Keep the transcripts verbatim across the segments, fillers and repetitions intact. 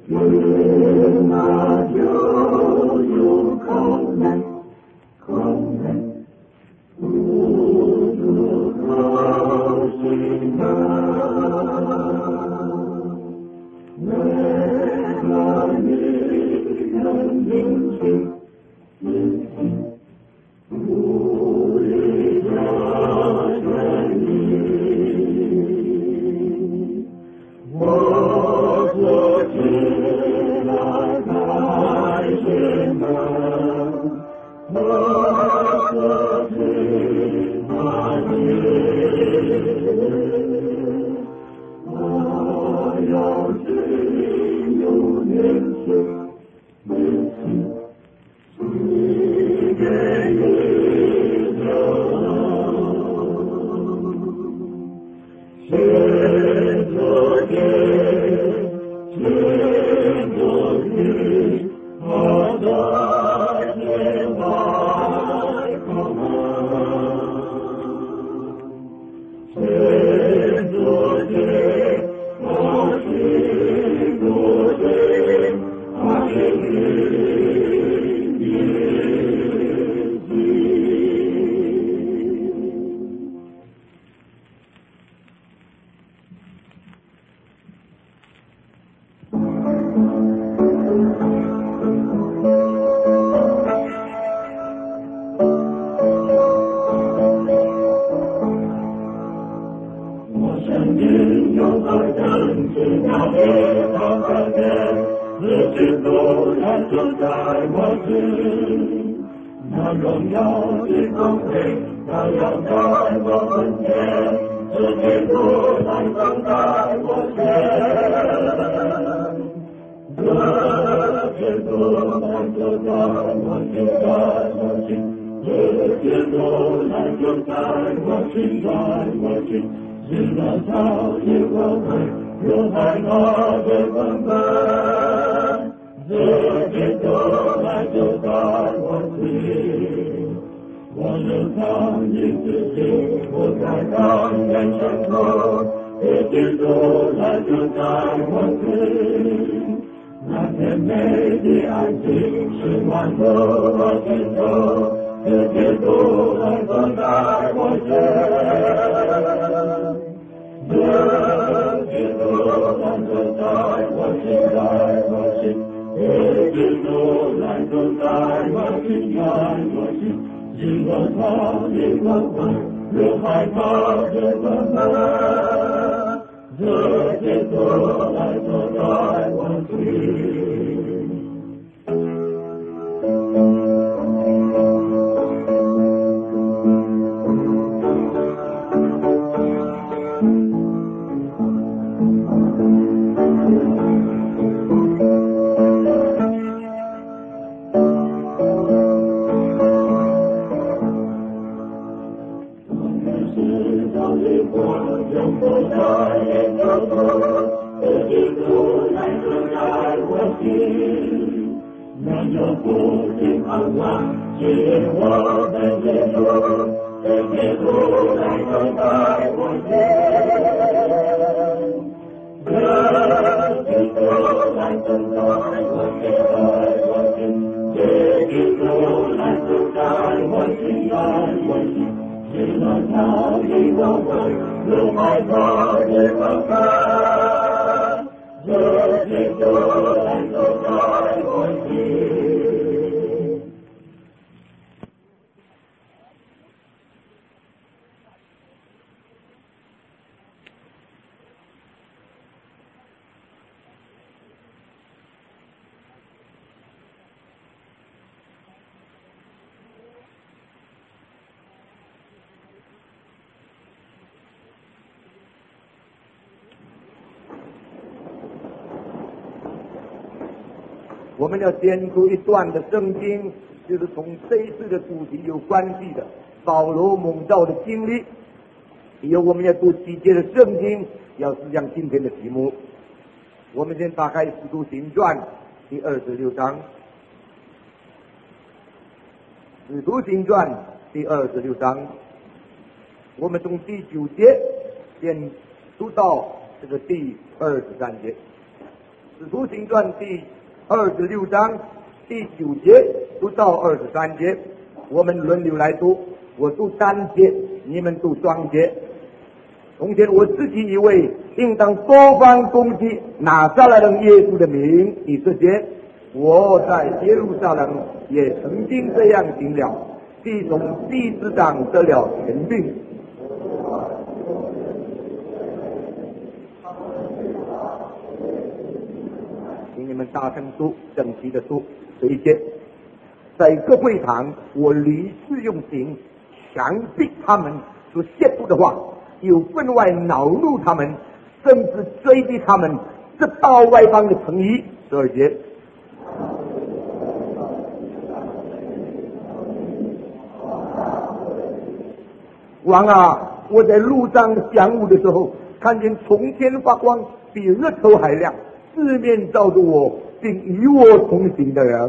云啊悠悠空门，空门不住口心门，为何你能宁静宁静不离这真理？我所知了在心门，我所知那你，我要只有年轻年轻赐给你的先做的先做的我的天外空先做的我是做的我是你就在我心，那荣耀的光辉照耀在我门前，是天父来光在我前，这天父来就在我心，在我心，这天父来就在我心，在我心，是那超越我会有海马的风帆。这天就来就在我心，我能看见自己不再看见生活。这天就来就在我心，那甜美的爱情是满足我心中。这天就来就在我心，这天就来就在我心，在我心。这天就来就在我心，在我心，是我超越光辉有害怕的光辉。这天就来就在我心。永不再言交错，这基督来就在我心，没有不尽盼望，指引我的结束。这基督来就在我心，这基督来就在我心，在我心，这基督来就在我心，在我心。是那超越我会有害怕的光辉，这天就来就在我心。 我们要先读一段的圣经，就是同这一次的主题有关系的保罗蒙召的经历。以后我们要读几节的圣经，要是讲今天的题目。我们先打开《使徒行传》第二十六章，《使徒行传》第二十六章，我们从第九节先读到这个第二十三节。使徒行传第二十六章第九节读到二十三节，我们轮流来读，我读单节，你们读双节。从前我自己以为应当多方攻击拿撒勒人耶稣的名，第四节，我在耶路撒冷也曾经这样行了，必从祭司长得了权柄。请你们大声读，整齐的读。这一节，在各会堂，我屡次用刑强逼他们所亵渎的话，有分外恼怒他们，甚至追逼他们，直到外邦的城邑。十二节，王啊，我在路上讲武的时候，看见从天发光，比日头还亮，四面照着我，并与我同行的人。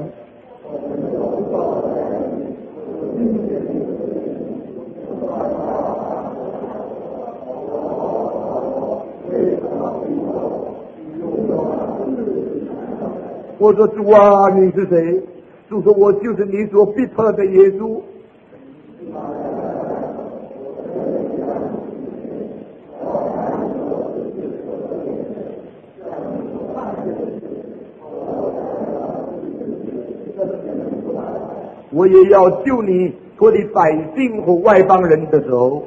我说主啊，你是谁？主说我就是你所逼迫的耶稣。我也要救你脱离百姓和外邦人的手。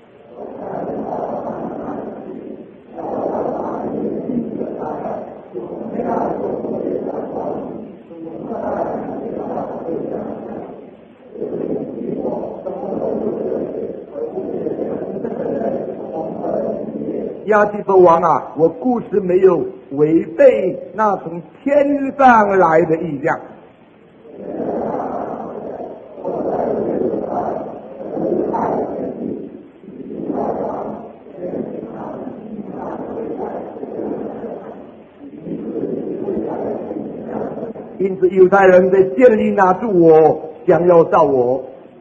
亚基伯王啊，我故事没有违背那从天上来的意象。因此犹太人在监里拿住我，想要杀我。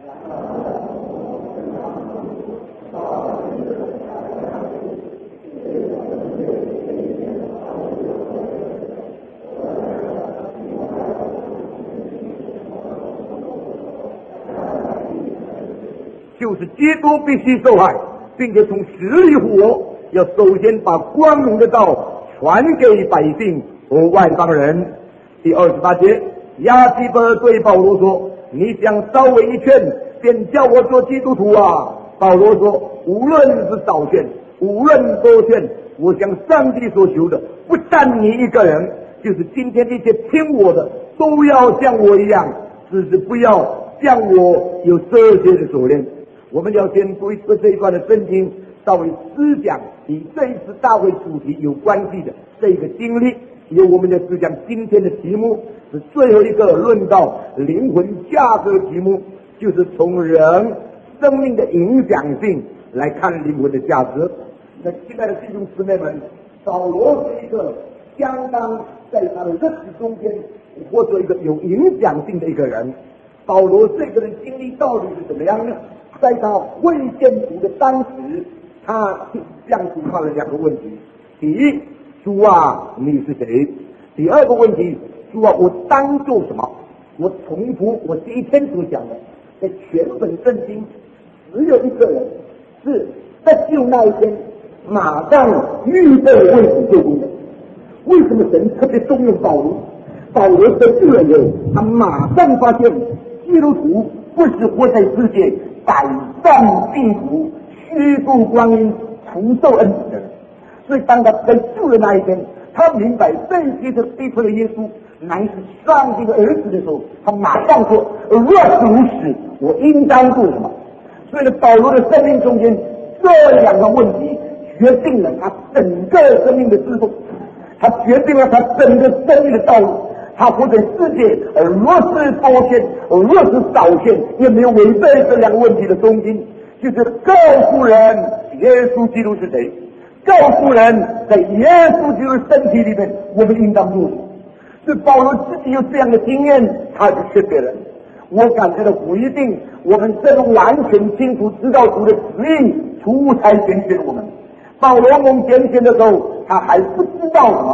就是基督必须受害，并且从死里复活，要首先把光明的道传给百姓和外邦人。第二十八节，亚基伯对保罗说：“你想稍微一劝，便叫我做基督徒啊？”保罗说：“无论是少劝，无论多劝，我向上帝所求的，不但你一个人，就是今天一切听我的，都要像我一样，只是不要像我有这些的锁链。”我们要先读一次这一段的圣经，稍微思想与这一次大会主题有关系的这一个经历。由我们的思想，今天的题目是最后一个论到灵魂价值的题目，就是从人生命的影响性来看灵魂的价值。那亲爱的弟兄姊妹们，保罗是一个相当在他的日子中间或者一个有影响性的一个人。保罗这个人经历到底是怎么样呢？在他会见主的当时，他向主发了两个问题：第一，主啊，你是谁？第二个问题，主啊，我当做什么？我重复我第一天所讲的，在全本圣经只有一个人是在救那一天马上预备为主救功的。为什么神特别重用保罗？保罗得救了以后，他马上发现基督徒不是活在世界百战病苦、虚度光阴、福受恩典的人。所以当他被救的那一天，他明白这些的逼迫的耶稣乃是上帝的儿子的时候，他马上说：若是如此，我应当做什么？所以呢，保罗的生命中间这两个问题决定了他整个生命的制度，他决定了他整个生命的道路。他活在世界，若是多线，若是少线，也没有违背这两个问题的中心，就是告诉人耶稣基督是谁，告诉人在耶稣基督身体里面我们应当做什么。所以保罗自己有这样的经验，他就劝别人。我感觉到不一定我们这种完全清楚知道主的旨意，主才拣选我们。保罗蒙拣选的时候，他还不知道什么，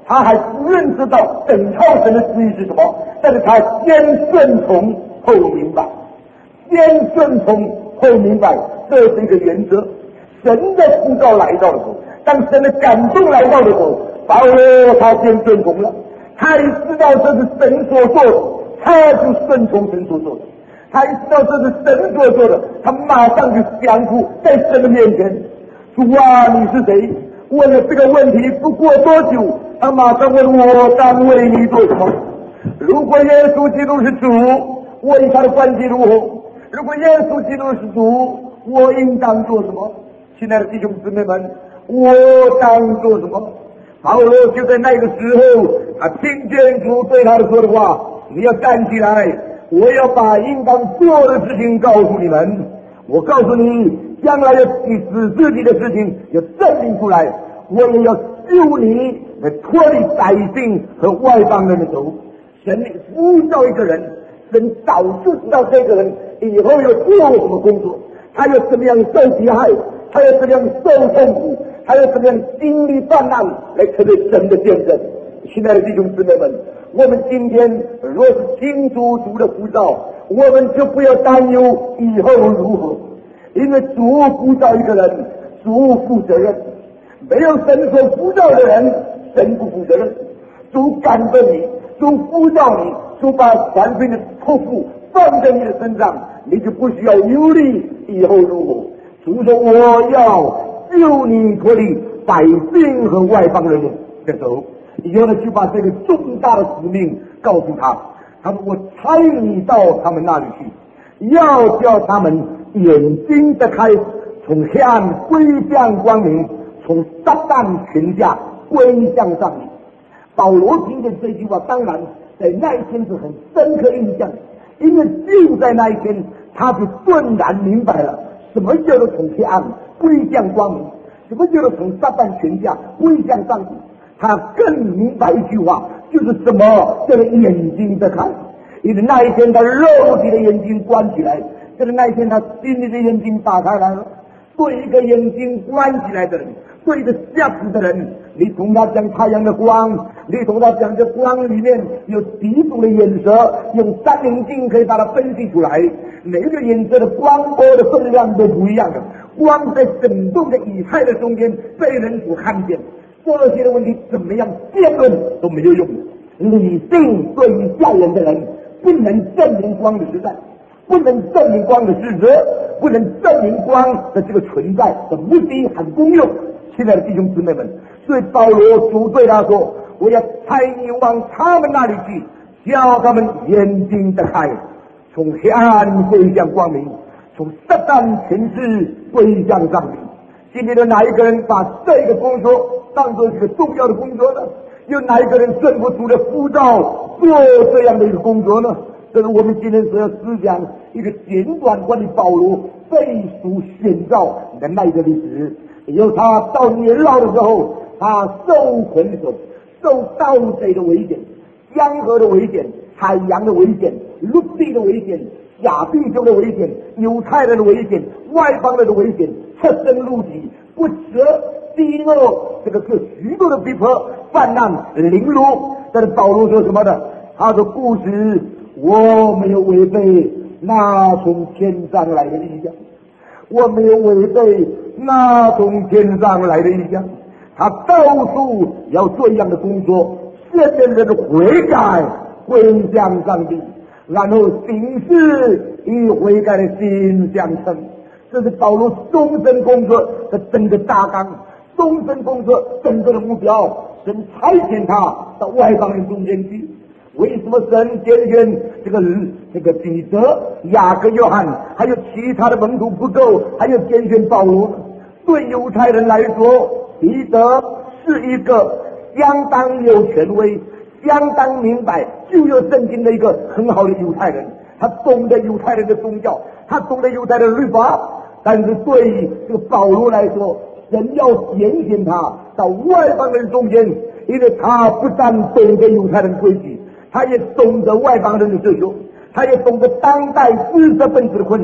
他还不认识到等候神的旨意是什么，但是他先顺从后明白，先顺从后明白，这是一个原则。神的呼召来到的时候，当神的感动来到的时候，保罗他先顺从了，他一知道这是神所做的，他就顺从神所做的。他一知道这是神所做的，他马上就降服在神的面前。主啊，你是谁？问了这个问题不过多久，他马上问我当为你做什么。如果耶稣基督是主，我与他的关系如何？如果耶稣基督是主，我应当做什么？亲爱的弟兄姊妹们，我当做什么？保罗就在那个时候，他听见主对他说的话：你要站起来，我要把应当做的事情告诉你们。我告诉你，将来要指自己的事情要证明出来，我也要救你，来脱离百姓和外邦人的手。神呼召一个人，神早就知道这个人以后要做什么工作，他要怎么样受迫害，他要怎么样受痛苦，他要怎么样经历患难，来成为神的见证。亲爱的弟兄姊妹们，我们今天若是听主主的呼召，我们就不要担忧以后如何，因为主呼召一个人，主负责任。没有神所呼召的人，神不负责任。主感动你，主呼召你，主把全份的托付放在你的身上，你就不需要忧虑以后如何。主说我要救你脱离百姓和外邦人的手，以后呢就把这个重大的使命告诉他。他说我差你到他们那里去，要叫他们眼睛得开，从黑暗归向光明，从撒旦权下归向上帝。保罗听见这句话，当然在那一天是很深刻印象，因为就在那一天他就顿然明白了什么叫做从黑暗归向光明，什么叫做从撒旦权下归向上帝。他更明白一句话，就是什么叫做眼睛得开。因为那一天他肉体的眼睛关起来，就是那一天他心里的眼睛打开来了。对一个眼睛关起来的人，对一个瞎子的人，你同他讲太阳的光，你同他讲这光里面有几种的颜色，用三棱镜可以把它分析出来，每个颜色的光波的分量都不一样的，光在整栋的以太的中间被人所看见。这些的问题怎么样辩论都没有用，理性对于吓人的人不能证明光的实在，不能证明光的事实，不能证明光的这个存在的目的和功用。亲爱的弟兄姊妹们，所以保罗主对他说，我要差你往他们那里去，叫他们眼睛得开，从黑暗归向光明，从撒旦权势归向上帝。今天的哪一个人把这个工作当作一个重要的工作呢？有哪一个人顺服主的呼召做这样的一个工作呢？这是我们今天所要思想一个简短关于保罗被主选召的那一个历史。有他到年老的时候，他受捆锁，受盗贼的危险，江河的危险，海洋的危险，陆地的危险，亚弟兄的危险，犹太人的危险，外邦人的危险，出生入体，不舍饥饿，这个是许多的逼迫、泛滥、凌辱。但是保罗说什么呢？他说不是，我没有违背那从天上来的意象，我没有违背那从天上来的意象。他到处要做一样的工作，现在人的悔改归向上帝，然后行事与悔改的心相称。这是保罗终身工作的整个大纲，终身工作整个的目标。神差遣他到外邦人中间去。为什么神拣选这个这个彼得、雅各、约翰，还有其他的门徒不够，还有拣选保罗？对犹太人来说，彼得是一个相当有权威、相当明白旧约圣经的一个很好的犹太人，他懂得犹太人的宗教，他懂得犹太人的律法。但是对于这个保罗来说，神要拣选他到外邦人中间，因为他不但懂得犹太人规矩，他也懂得外邦人的追求，他也懂得当代知识分子的困难，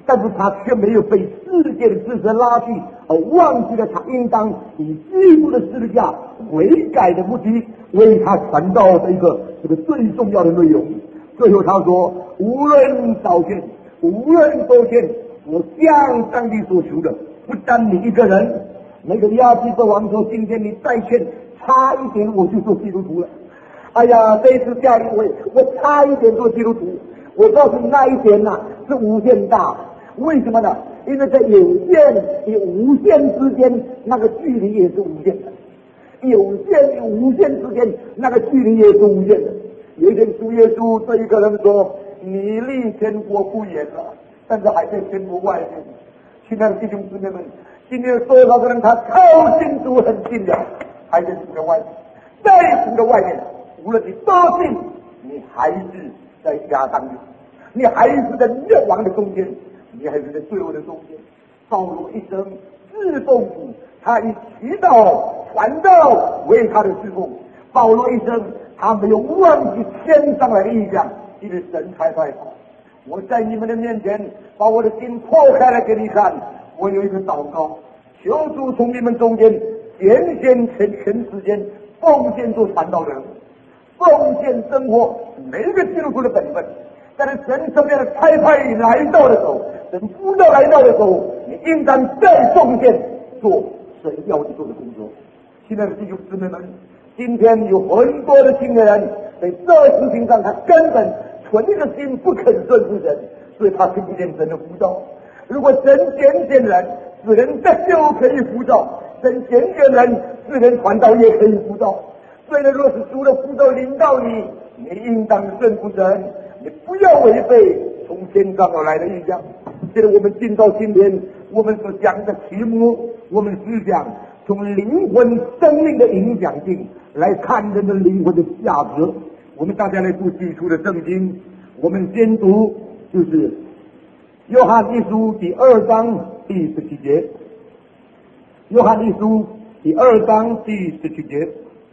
但是他却没有被世界的知识拉去，而忘记了他应当以基督的十字架悔改的目的，为他传道的一个这个最重要的内容。最后他说，无论少见，无论多见，我向上帝所求的，不单你一个人。那个亚基伯王说，今天你再欠差一点我就做基督徒了。哎呀，这一次下一位，我差一点做基督徒。我告诉你，那一点呐、啊、是无限大。为什么呢？因为在有限与无限之间，那个距离也是无限的。有限与无限之间，那个距离也是无限的。有一天，主耶稣对一个人说：“你离天国不远了，但是还在天国外面。”亲爱的弟兄姊妹们，今天有多少个人他靠近主很近的，还在主的外面，在主的外面，无论你多近，你还是在亚当里，你还是在灭亡的中间，你还是在罪恶的中间。保罗一生侍奉主，他以祈祷传道为他的侍奉。保罗一生他没有忘记天上来的意象，因为神才快跑。我在你们的面前把我的心破开来给你看，我有一个祷告，求主从你们中间拣选全全世间奉献做传道人，奉献生活每一个基督徒的本分。但是神这边的差派来到的时候，神呼召来到的时候，你应当再奉献做神要你做的工作。亲爱的弟兄姊妹们，今天有很多的新的人在这事情上，他根本存一个心不肯顺服神，所以他听不见神的呼召。如果神拣选人，使人得救可以呼召；神拣选人，使人传道也可以呼召。所以呢，若是主的呼召临到你，你应当顺服神，你不要违背从天上而来的意象。现在我们进到今天我们所讲的题目，我们是讲从灵魂生命的影响性来看人的灵魂的价值。我们大家来读基础的圣经，我们先读就是约翰一书第二章第十七节。约翰一书第二章第十七节。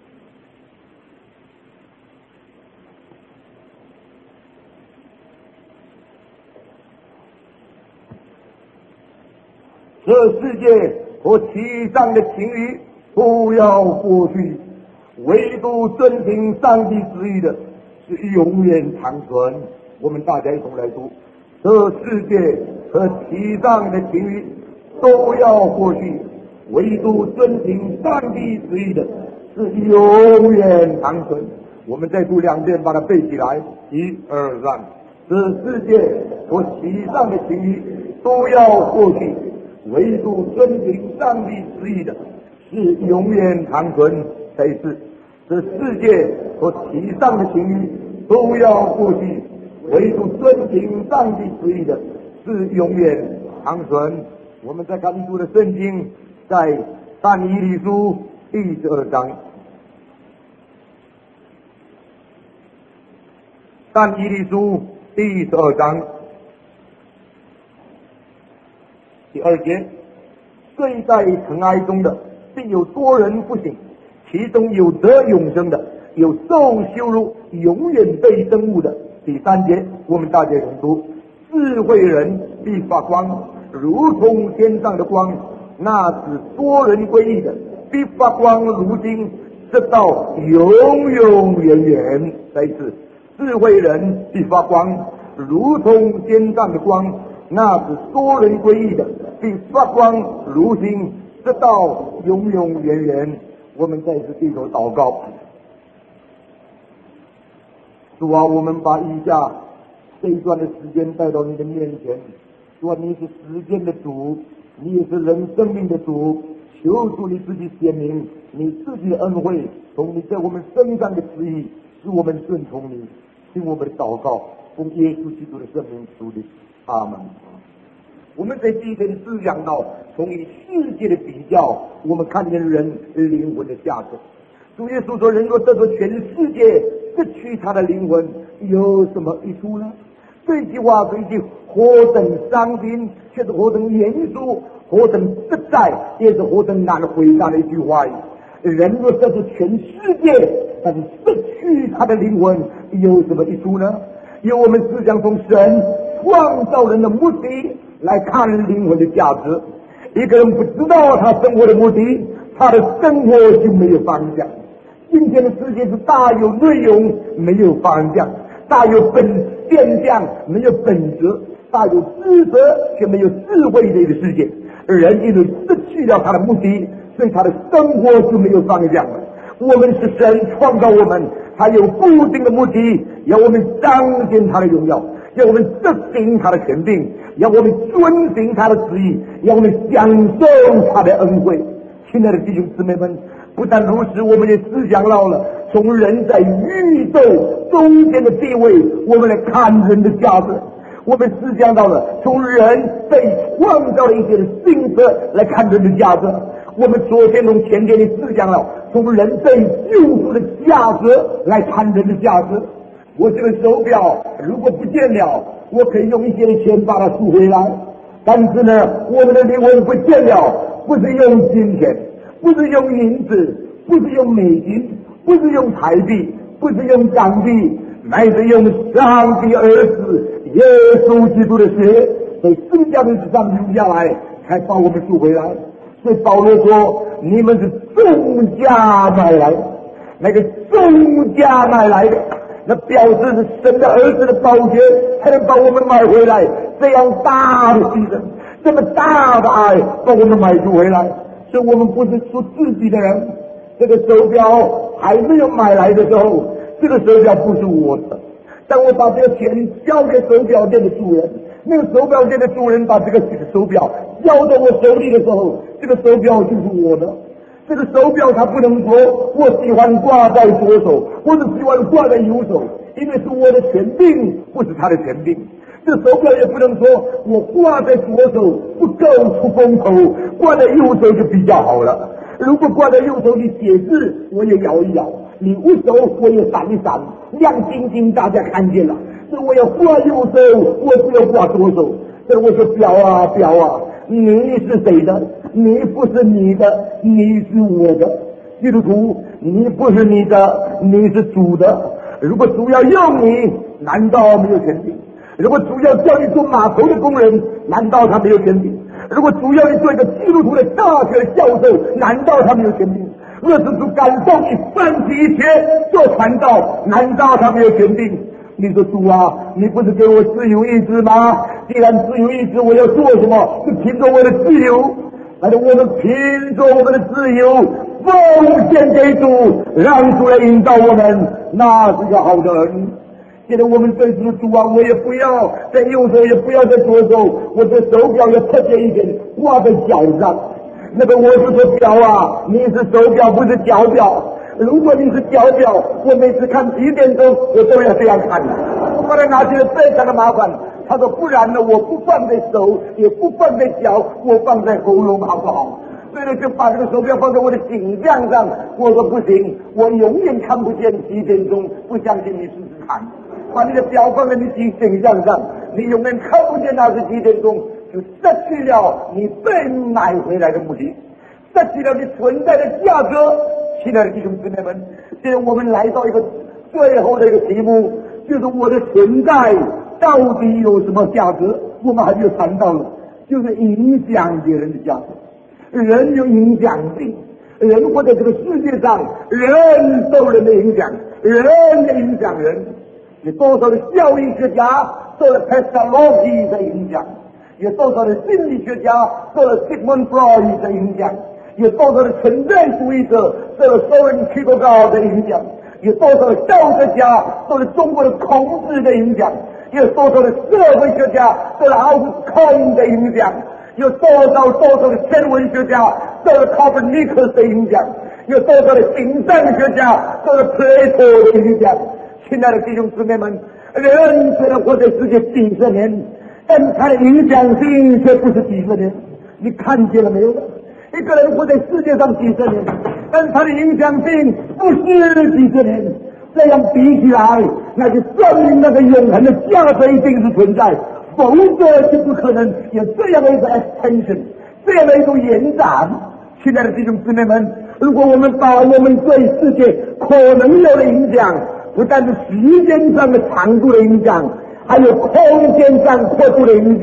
这世界和其上的情欲不要过去，唯独遵行上帝旨意的是永远长存。我们大家一同来读：这世界和其上的情欲都要过去，唯独遵行上帝旨意的是永远长存。我们再读两遍，把它背起来。一二三。这世界和其上的情欲都要过去，唯独遵行上帝旨意的是永远长存。再一次，这世界和其上的情欲都要过去，唯独遵行上帝旨意的是永远长存。我们再看一读的圣经，在但以理书第十二章。但以理书第十二章第二节，睡在尘埃中的并有多人不醒，其中有得永生的，有受羞辱永远被憎恶的。第三节，我们大家同读：智慧人必发光，如同天上的光；那使多人归义的必发光如金，直到永永远远。再一次，智慧人必发光，如同天上的光；那使多人归义的必发光如星，直到永永远远。我们再次低头祷告。主啊，我们把以下这一段的时间带到你的面前。主啊，你是时间的主，你也是人生命的主，求主你自己显明你自己的恩惠，从你在我们身上的旨意，使我们顺从你。听我们的祷告，奉耶稣基督的圣名求的，阿门。我们在第一天思想到，从与世界的比较，我们看见人灵魂的价值。主耶稣说，人若得着全世界，失去他的灵魂，有什么益处呢？这句话是一句何等伤心，却是何等严肃，何等实在，也是何等难回答的一句话。人若得着全世界，但是失去他的灵魂，有什么益处呢？因为我们思想从神创造人的目的来看灵魂的价值。一个人不知道他生活的目的，他的生活就没有方向。今天的世界是大有内容没有方向，大有本现象没有本质，大有知识却没有智慧的一个世界。人因为失去了他的目的，所以他的生活就没有方向了。我们是神创造我们，他有固定的目的，要我们彰显他的荣耀，要我们执行他的权柄，要我们遵行他的旨意，要我们享受他的恩惠。亲爱的弟兄姊妹们，不但如此，我们也思想到了从人在宇宙中间的地位，我们来看人的价值。我们思想到了从人被创造的一些的性格来看人的价值。我们昨天从前天的思想了从人被救赎的价值来看人的价值。我这个手表如果不见了，我可以用一些的钱把它赎回来，但是呢，我们的灵魂不见了，不是用金钱，不是用银子，不是用美金，不是用台币，不是用港币，乃是用上帝儿子耶稣基督的血在十字架上流下来，才把我们赎回来。所以保罗说，你们是重价买来的，那个重价买来的，那表示是神的儿子的宝血才能把我们买回来。这样大的牺牲，这么大的爱把我们买赎回来。所以我们不是属自己的人。这个手表还没有买来的时候，这个手表不是我的。当我把这个钱交给手表店的主人，那个手表店的主人把这个手表交到我手里的时候，这个手表就是我的。这个手表他不能说我喜欢挂在左手，或者喜欢挂在右手，因为是我的权柄，不是他的权柄。这手表也不能说我挂在左手不够出风头，挂在右手就比较好了。如果挂在右手你写字，我也摇一摇；你握手，我也闪一闪，亮晶晶，大家看见了。所以我要挂右手，我只有挂左手。所以我说表啊表啊，你是谁的？你不是你的，你是我的。基督徒，你不是你的，你是主的。如果主要用你，难道没有权柄？如果主要叫你做码头的工人，难道他没有权柄？如果主要你做一个基督徒的大学的教授，难道他没有权柄？若是主感动你放弃一切做传道，难道他没有权柄？你说主啊，你不是给我自由意志吗？既然自由意志，我要做什么？是凭着我的自由。但是我们凭着我们的自由奉献给主，让主来引导我们，那是个好的恩。现在我们对主主啊，我也不要在右手，也不要在左手，我的手表要特别一点挂在脚上。那个我是说表啊，你是手表不是脚表。如果你是脚表，我每次看几点钟我都要这样看，我把它拿起来非常的麻烦。他说不然呢，我不放在手，也不放在脚，我放在喉咙好不好？所以呢，就把这个手表放在我的颈项上。我说不行，我永远看不见几点钟，不相信你试试看。把你的表放在你颈项上，你永远看不见那是几点钟，就失去了你被买回来的目的，失去了你存在的价值。亲爱的弟兄姊妹们，现在我们来到一个最后的一个题目，就是我的存在到底有什么价值？我们还没有谈到了，就是影响别人的价值。人有影响力，人活在这个世界上，人受人的影响，人的影响人。有多少的教育学家受了 Pestalozzi 的影响，有多少的心理学家受了 Sigmund Freud 的影响，有多少的存在主义者受了 Soren Kierkegaard 的影响，有多少的教学家受了中国的孔子的影响，有多少的社会学家受了 Albert Cohen 的影响，有多少多少的天文学家受了 Copernicus 的影响，有多少的形象学家受了 Plato 的影响。亲爱的弟兄姊妹们，人虽然活在世界几十年，但他的影响性却不是几十年。你看见了没有？一个人活在世界上几十年，但他的影响性不是几十年。这样比起来，那就证明那个永恒的价值一定是存在，否则就不可能有这样的一个 extension， 这样的一种延展。亲爱的弟兄姊妹们，如果我们把我们对世界可能有的影响，不但是时间上的长度的影响，还有空间上阔度的影响，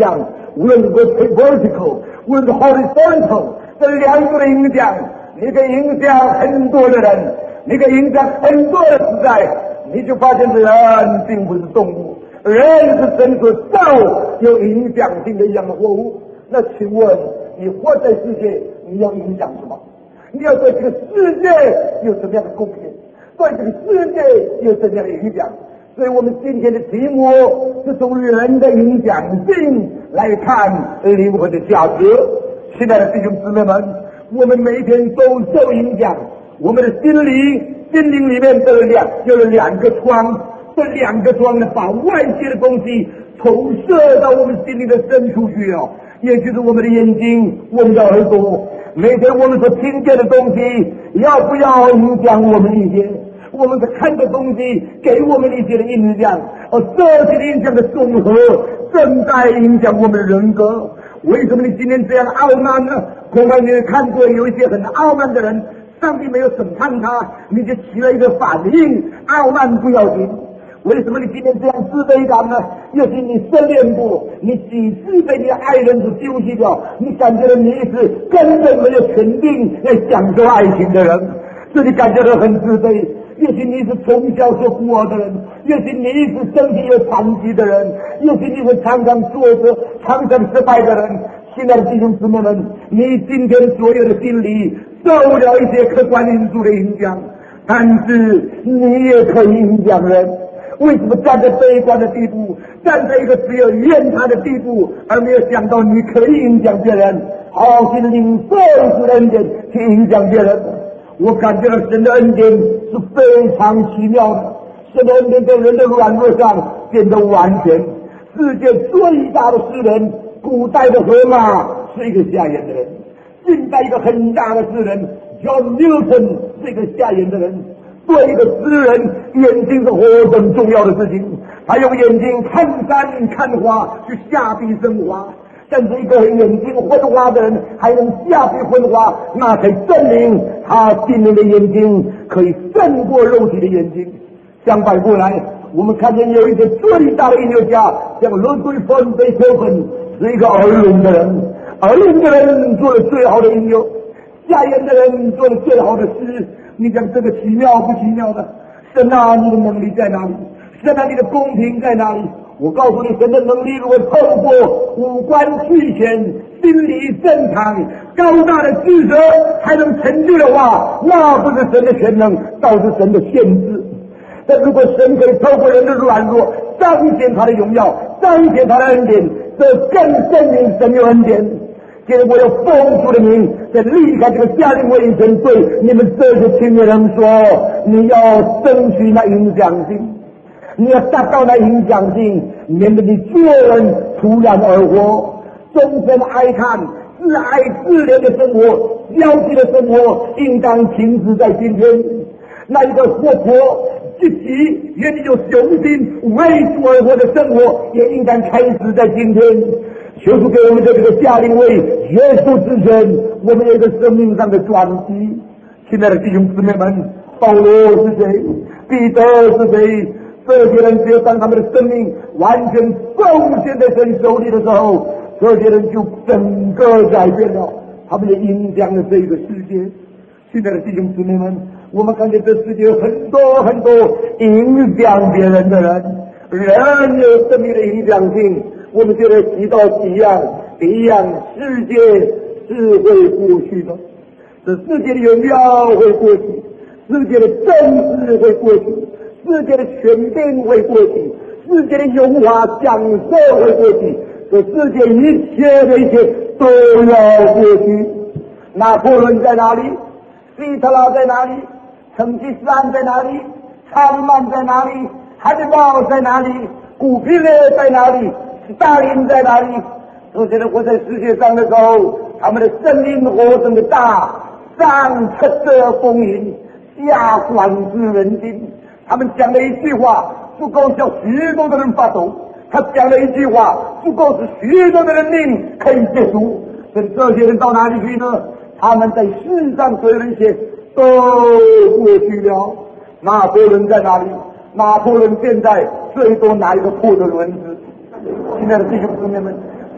无论是 vertical， 无论是 horizontal， 这两个的影响，你可以影响很多的人，你可以影响很多的时代，你就发现人并不是动物，人是神所造有影响性的养活物。那请问你活在世界，你要影响什么？你要对这个世界有什么样的贡献？对这个世界有什么样的影响？所以我们今天的题目是从人的影响性来看灵魂的价值。亲爱的弟兄姊妹们，我们每天都受影响，我们的心灵心灵里面都有两有了两个窗，这两个窗呢，把外界的东西投射到我们心灵的深处去哦，也就是我们的眼睛，我们的耳朵，每天我们所听见的东西，要不要影响我们一些？我们所看的东西给我们一些的影响，而这些的影响的综合，正在影响我们的人格。为什么你今天这样傲慢呢？恐怕你看过有一些很傲慢的人，上帝没有审判他，你就起了一个反应，傲慢不要紧。为什么你今天这样自卑感呢？也许你失恋过，你几次被你的爱人所丢弃掉，你感觉到你是根本没有权定来享受爱情的人，所以你感觉到很自卑。也许你是从小就孤儿的人，也许你是身体有残疾的人，也许你是常常挫折、常常失败的人。亲爱的弟兄姊妹们，你今天所有的心理受了一些客观因素的影响，但是你也可以影响人。为什么站在悲观的地步，站在一个只有怨叹的地步，而没有想到你可以影响别人，好去领受主的恩典去影响别人？我感觉到神的恩典是非常奇妙的，神的恩典在人的软弱上变得完全。世界最大的诗人，古代的荷马是一个瞎眼的人，近代一个很大的诗人 John Newton 是一个瞎眼的人。对一个诗人，眼睛是何等重要的事情，他用眼睛看山看花，去下笔生花。但是一个眼睛昏花的人还能下笔昏花，那才证明他心灵的眼睛可以胜过肉体的眼睛。相反过来，我们看见有一个最大的音乐家，像ludwig von Beethoven，是一个耳聋的人，耳聋的人做了最好的音乐，瞎眼的人做了最好的诗。你讲这个奇妙不奇妙的？神啊，你的能力在哪里？神啊，你的公平在哪里？我告诉你，神的能力如果透过五官俱全、心理正常、高大的智者才能成就的话，那不是神的全能，倒是神的限制。但如果神可以透过人的软弱彰显他的荣耀，彰显他的恩典，这更证明神有恩典。现在我有奉主的名，在离开这个家庭卫生，对你们这些青年人说，你要争取那影响性，你要达到那影响性，免得你做人突然而活，终身哀叹、自哀自怜的生活、消极的生活，应当停止在今天。那一个活泼、积极、愿意有雄心、为主而活的生活，也应当开始在今天。求主给我们的这个家庭为耶稣之前，我们有一个生命上的转机。亲爱的弟兄姊妹们，保罗是谁？彼得是谁？这些人只有当他们的生命完全奉献在神手里的时候，这些人就整个改变了，他们也影响了这个世界。亲爱的弟兄姊妹们，我们看见这世界有很多很多影响别人的人，人有生命的影响性。我们就来提到几样，第一样，世界是会过去的，这世界的荣耀会过去，世界的政治会过去，世界的权柄会过去，世界的荣华享受会过去，这世界一切的一切都要过去。拿破仑在哪里？希特拉在哪里？成吉思汗在哪里？查理曼在哪里？汉尼拔在哪里？古皮勒在哪里？大林在哪里？这些人活在世界上的时候，他们的生命活成的大，上叱咤风云，下管制人心。他们讲了一句话，足够叫许多的人发抖；他讲了一句话，足够使许多的人命可以结束。所以这些人到哪里去呢？他们在世上所有的一切都过去了。拿破仑在哪里？拿破仑现在最多拿一个破的轮子。亲爱的弟兄姊妹们，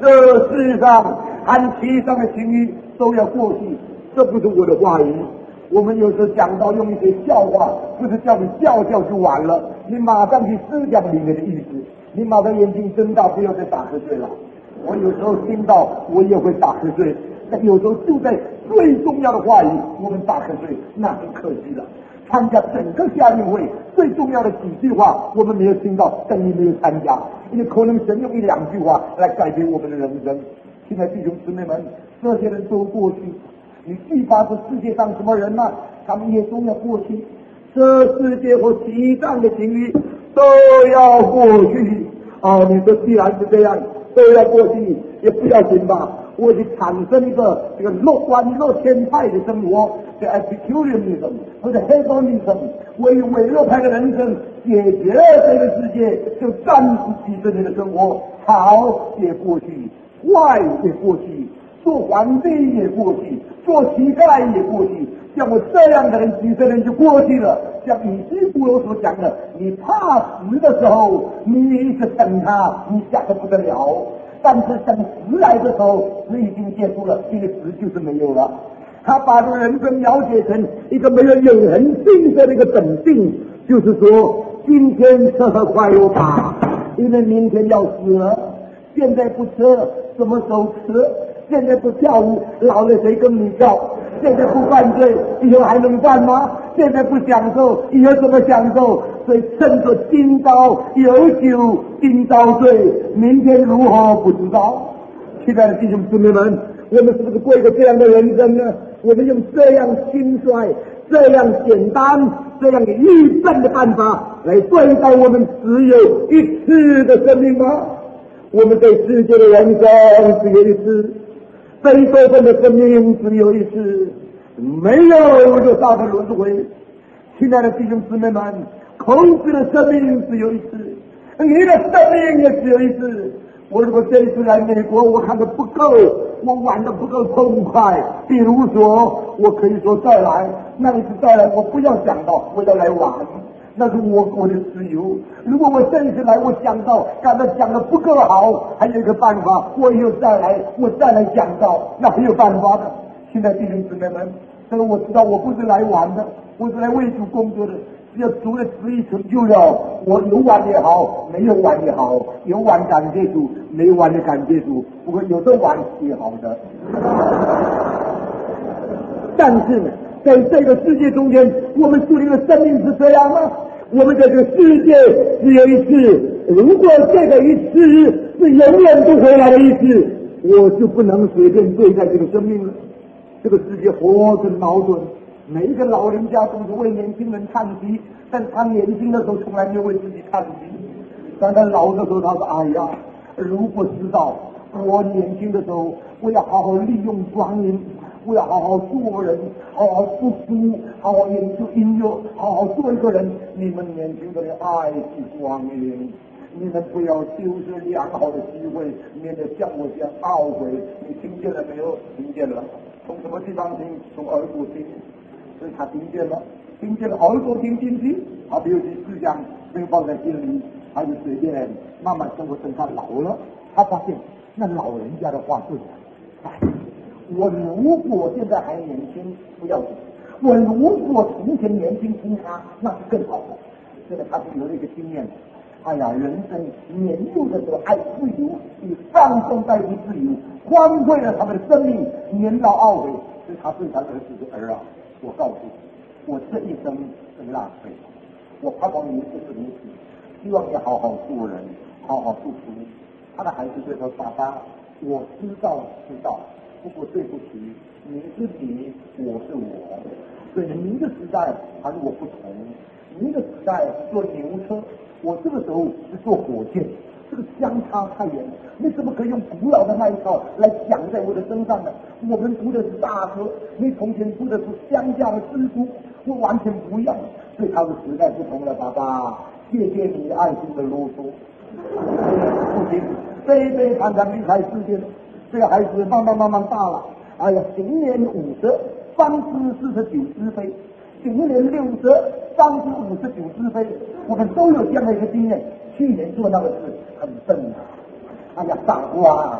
这世上和其上的情欲都要过去，这不是我的话语。我们有时候讲到用一些笑话，不是叫你笑笑就完了，你马上去思想里面的意思，你马上眼睛睁大，不要再打瞌睡了。我有时候听到我也会打瞌睡，但有时候就在最重要的话语我们打瞌睡，那很可惜了。参加整个夏令会最重要的几句话我们没有听到，等于没有参加，因为可能神用一两句话来改变我们的人生。现在弟兄姊妹们，这些人都过去，你惧怕这世界上什么人呢、啊？他们也都要过去，这世界和其上的情欲都要过去。哦，你说既然是这样，都要过去，也不要紧吧？我就产生一个这个乐观乐天派的生活，这 Epicureanism 或者 Hedonism， 为伪乐派的人生解决了这个世界，就暂时提升你的生活，好也过去，坏也过去，做皇帝也过去，做乞丐也过去，像我这样的人，几十年就过去了。像以西古罗所讲的，你怕死的时候，你一直等他，你吓得不得了。但是等死来的时候，死已经结束了，因为死就是没有了。他把人生描写成一个没有永恒性的那个本性，就是说，今天吃喝快乐吧，因为明天要死了。现在不吃，什么时候吃？现在不跳舞，老了谁跟你跳？现在不犯罪，以后还能犯吗？现在不享受，以后怎么享受？所以趁着今朝有酒今朝醉，明天如何不知道。亲爱的弟兄姊妹们，我们是不是过一个这样的人生呢？我们用这样轻率、这样简单、这样愚笨的办法来对待我们只有一次的生命吗？我们对世界的人生只有一次，贝多芬的生命只有一次，没有就大的轮回。亲爱的弟兄姊妹们，孔子的生命只有一次，你的生命也只有一次。我如果这一次来美国，我看得不够，我玩得不够痛快，比如说我可以说再来，那一次再来我不要讲到我要来玩，那是我我的自由。如果我这一次来我讲到刚才讲得不够好，还有一个办法，我以后再来我再来讲到，那还有办法的。现在弟兄姊妹们，这个我知道我不是来玩的，我是来为主工作的。只要主的旨意成就了，我有玩也好，没有玩也好，有玩感谢主，没玩的感谢主，不过有的玩也好的。但是呢，在这个世界中间，我们属灵的生命是这样吗？我们在这个世界只有一次，如果这个一次是永远不回来的一次，我就不能随便对待这个生命了。这个世界何等矛盾！每一个老人家总是为年轻人叹息，但他年轻的时候从来没有为自己叹息。但他老的时候，他说：“哎呀，如果知道我年轻的时候，我要好好利用光阴，我要好好做人，好好读书，好好研究音乐，好好做一个人。你们年轻的人爱惜光阴，你们不要丢失良好的机会，免得像我这样懊悔。”你听见了没有？听见了。从什么地方听？从耳朵听。所以他听见了，听见了，耳朵听进去，他没有去思想，没有放在心里，他就随便慢慢生活。等他老了，他发现那老人家的话对了。哎，我如果现在还年轻，不要紧；我如果从前年轻听他，那是更好的。现在他就有了一个经验。哎呀，人生年幼的时候爱自由，以放纵代替自由，荒废了他们的生命，年老懊悔。所以他对他儿子说：“儿啊，我告诉你，我这一生是浪费，我盼望你不是如此，希望你好好做人，好好读书。”他的孩子就说：“爸爸，我知道知道，不过对不起，你是你，我是我。所以您的时代和我不同，您的时代是坐牛车，我这个时候是坐火箭。”这个相差太远了，你怎么可以用古老的那一套来讲在我的身上呢？我们读的是大学，你从前读的是乡下的私塾，我完全不一样。所以他的时代不同了，爸爸，谢谢你爱心的啰嗦。不行，悲悲惨惨离开世界。这个孩子慢慢慢慢大了，哎呀，今年五十，方知四十九知非。今年六十，方知五十九知非。我们都有这样的一个经验。去年做那个事很笨啊！哎呀，傻瓜，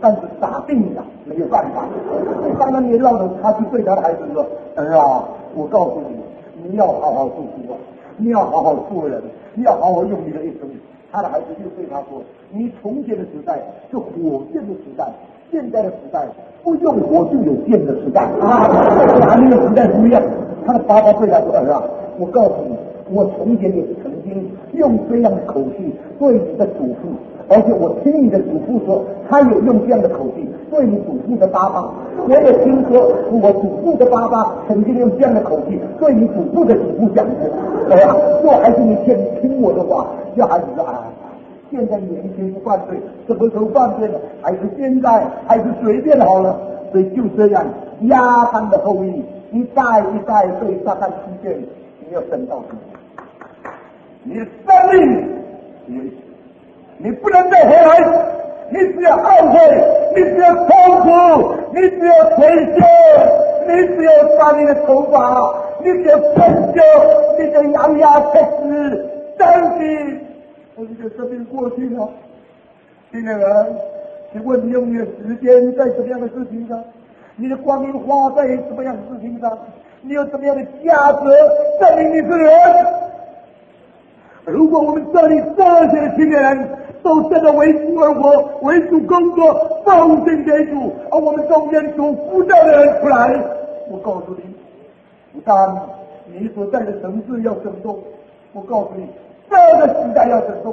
但是傻病了，没有办法。当然年老的他去对他的孩子说：“儿啊，我告诉你，你要好好读书啊，你要好好做人，你要好好用你的一生。”他的孩子就对他说：“你从前的时代是火箭的时代，现在的时代不用火就有电的时代啊，哪里的时代不一样？”他的爸爸对他说：“儿啊，我告诉你，我从前也曾经用这样的口气对你的祖父，而且我听你的祖父说，他有用这样的口气对你祖父的爸爸。我也听说我祖父的爸爸曾经用这样的口气对你祖父的祖父讲过。哎呀，做孩子你先听我的话。”叫孩子说：“啊，现在年轻不犯罪，什么时候犯罪了？还是现在，还是随便好了。”所以就这样，亚当的后裔一代一代被撒旦欺骗，你要等到底，你的生命你你不能再回来，你只要懊悔，你只要痛苦，你只要退休，你只要把你的头发，你只要分手，你只要咬牙切齿，相信我们的生命过去了。亲爱的人，请问你用你的时间在什么样的事情上？你的光阴花在什么样的事情上？你有什么样的价值证明你是人？如果我们这里这些的青年人都真的为主而活，为主工作，奉献给主，而我们中间主呼召的人出来，我告诉你，不但你所在的城市要生动，我告诉你，这个时代要生动。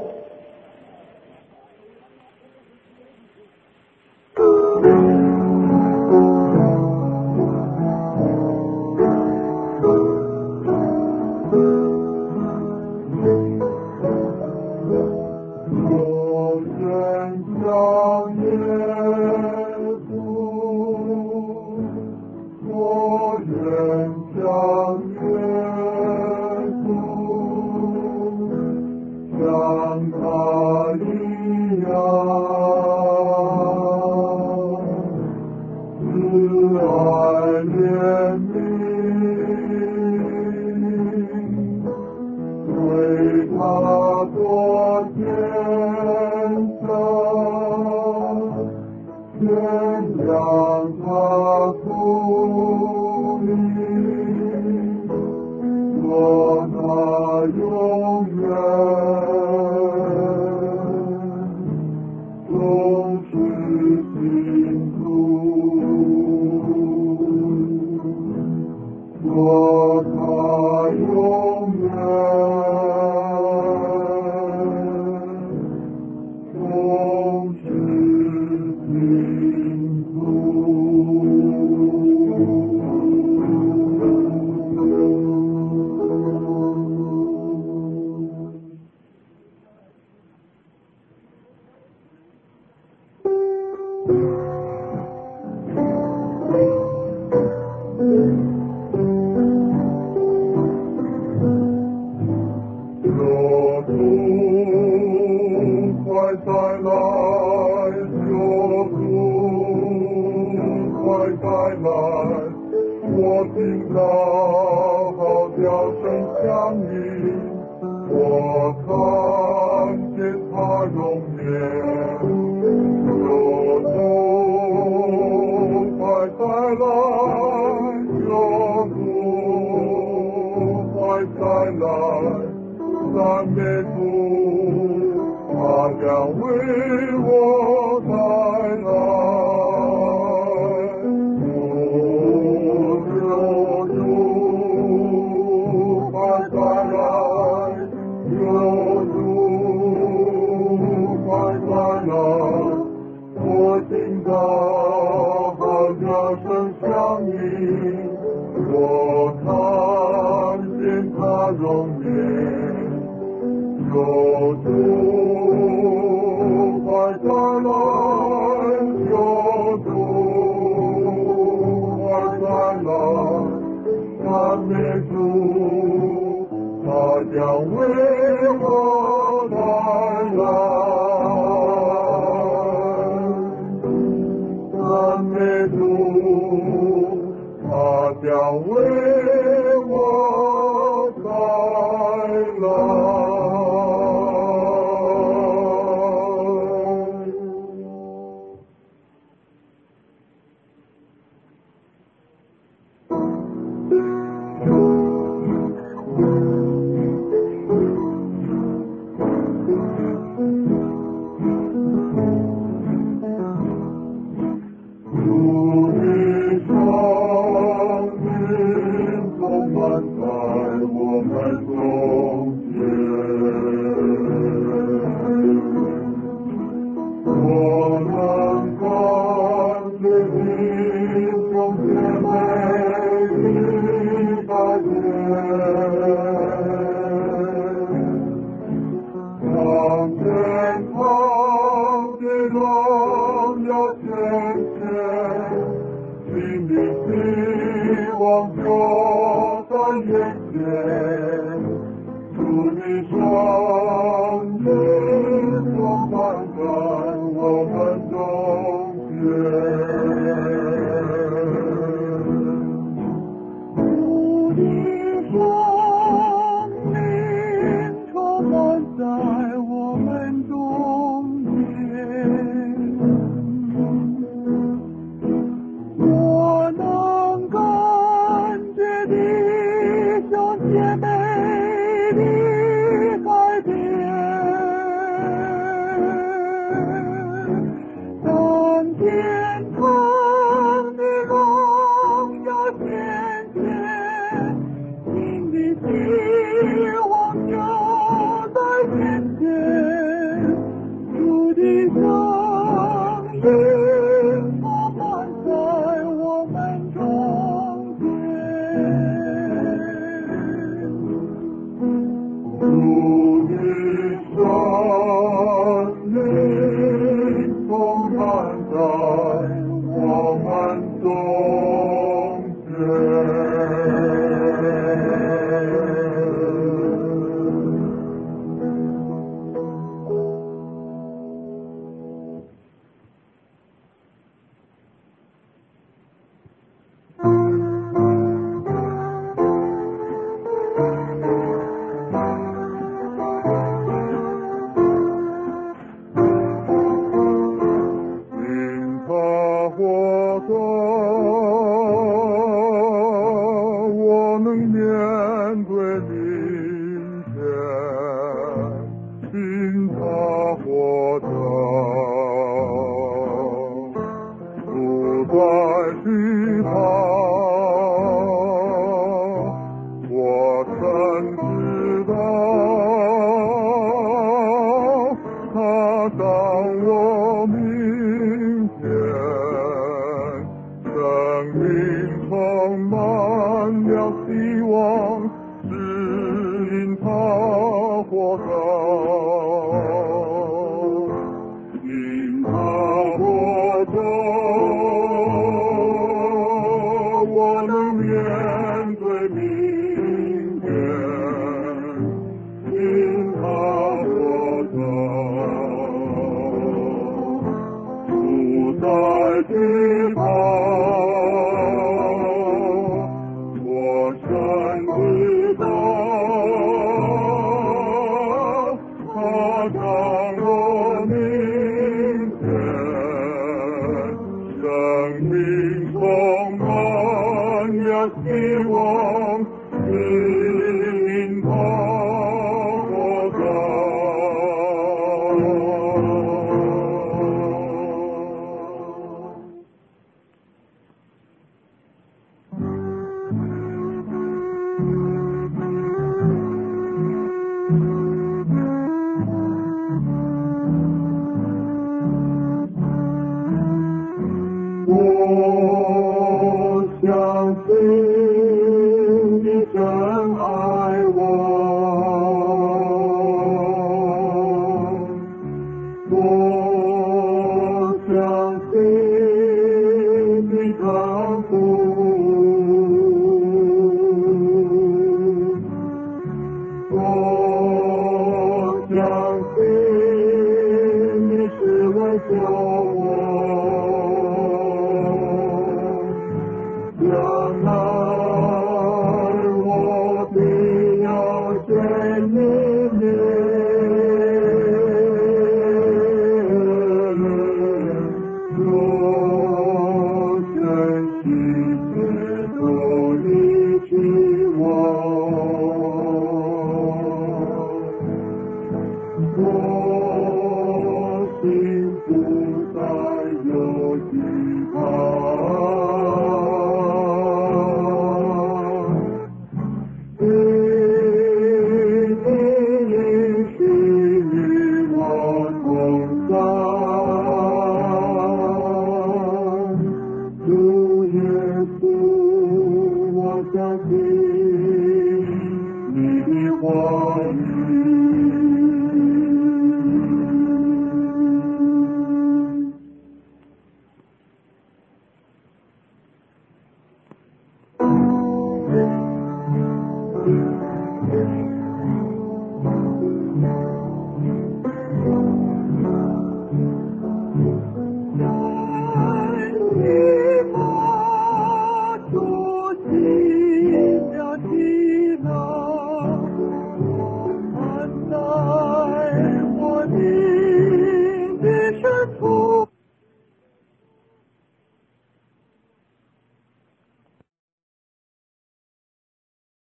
当我明天，生命充满了希望，指引他活着，因他活着，我能面对明天，因他活着，不再惧怕，我深知道，他让我明天，生命充满了希望，指引他活着。我相信你真爱我，我相信你看顾，我相信你是为救我。将来我必要见你面，若真心知道你期望，我